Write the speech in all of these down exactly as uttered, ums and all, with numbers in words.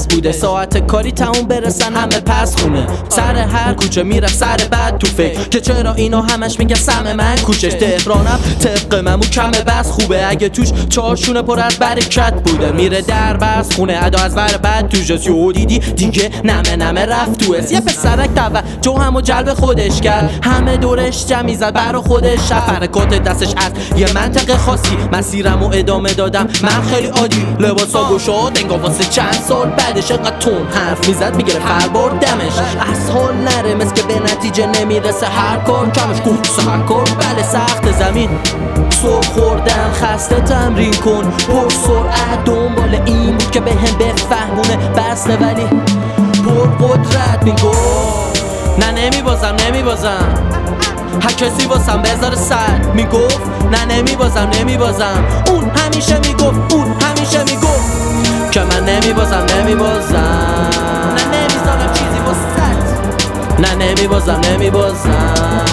بس بوده، ساعت کاری تموم برسن همه پس خونه. سر هر کوچه میره سر بد تو فکر که چرا اینا همش میگه سم من کوچش. تهرانم طبق ممو کمه بس خوبه، اگه توش چارشونه پر از برکت بوده. میره در بس خونه ادا از ور بد توش یو دیدی دیگه نمه نمه رفت تو اس. یه پسرک توجه همو جلب خودش کرد، همه دورش جمعی زد برا خودش. حرکات دستش از یه منطقه خاصی، مسیرمو ادامه دادم من خیلی عادی. لباسا گشاد انگار واسه چند سال بعدش، انقدر تون حرف میزد میگیره فر بردمش. از حال نره مثل که به نتیجه نمیرسه هر کار، کمش گفت سهر کار بله سخت. زمین سر خوردم خسته تمرین کن، پر سرعت دنبال این بود که به هم بفهمونه بسته، ولی پر قدرت میگفت نه نمیبازم نمیبازم. هر کسی واسم بذاره سر میگفت نه نمیبازم نمیبازم. اون همیشه میگفت اون همیشه میگفت که من نمیبازم نمیبازم. نه نمیذارم چیزی واسط، نه نمیبازم نمیبازم.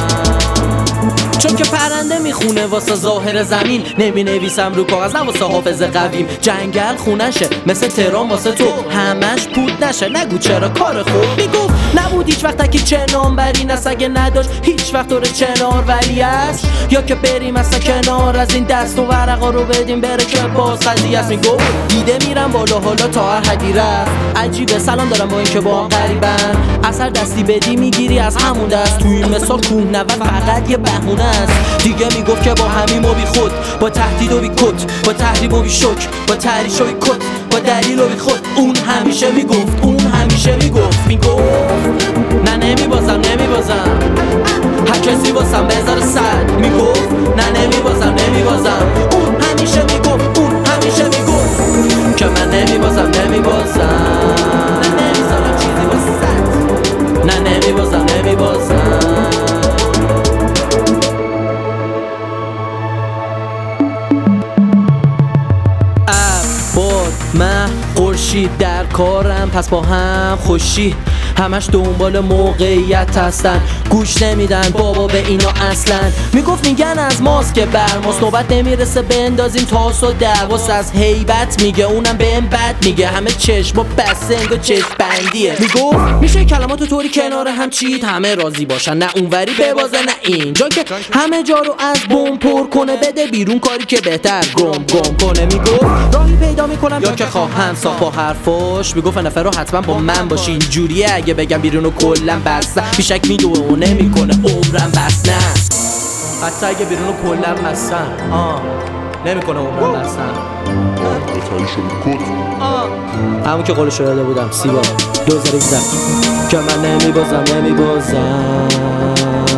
چون که پرنده میخونه واسه ظاهر زمین، نمی نویسم رو کاغذ نه واسه حافظ قویم. جنگل خونشه مثل تهران واسه تو، همش پود نشه نگو چرا کار خوب. میگفت نبود هیچ وقت که چنان بری نست، اگه نداشت هیچ وقت داره چنار ولی است، یا که بریم اصلا کنار از این دست و ورقا رو بدیم بره که باز قضیه است. میگفت دیده میرم بالا حالا تا هر حدی رفت، عجیبه سلام دارم با این که با هم قریبن. اثر دستی بدی میگیری از همون دست، تو این مثال کوهنورد فقط یه بهونه است. دیگه میگفت که با همین و بی خود، با تهدید و بی کت، با تحریم و بی شک، با تحریش و بی کت، با دلیل و بی خود. اون همیشه میگفت اون همیشه میگفت میگفت نه نمیبازم نمیبازم. هر کسی واسم بذاره سر میگفت نه نمیبازم نمیبازم. اون همیشه میگفت اون همیشه میگفت که من نمیبازم نمیبازم. نه نمیذارم چیزی واسه نه نمیبازم نمیبازم. من خورشید در کارم پس با هم خوشی، همش دنبال موقعیت هستن، گوش نمیدن بابا به اینا اصلا. میگفت میگن از ماست که بر ماست، نوبت نمیرسه بندازیم تاس و دعواس. از هیبت میگه اونم بهم بد میگه، همه چشم و بسته انگار چشم بندیه. میگفت میشه کلماتو طوری کنار هم چید همه راضی باشن، نه اونوری ببازه نه اینجا که همه جا رو از بم پر کنه، بده بیرون کاری که بهتر گم گم کنه. میگفت راهی پیدا میکنم یا که خواهم صاف با حرفاش. میگفت نفر رو حتما با من باشین جوریه، اگه بگم بیرونو کلن بسته بیشک میدوه و نمیکنه عمرم بس نه. حتی اگه بیرونو کلن بستن آه نمیکنه عمرم بستن. همون که قولشو داده بودم سیبا دو هزار و هجده که من نمیبازم نمیبازم.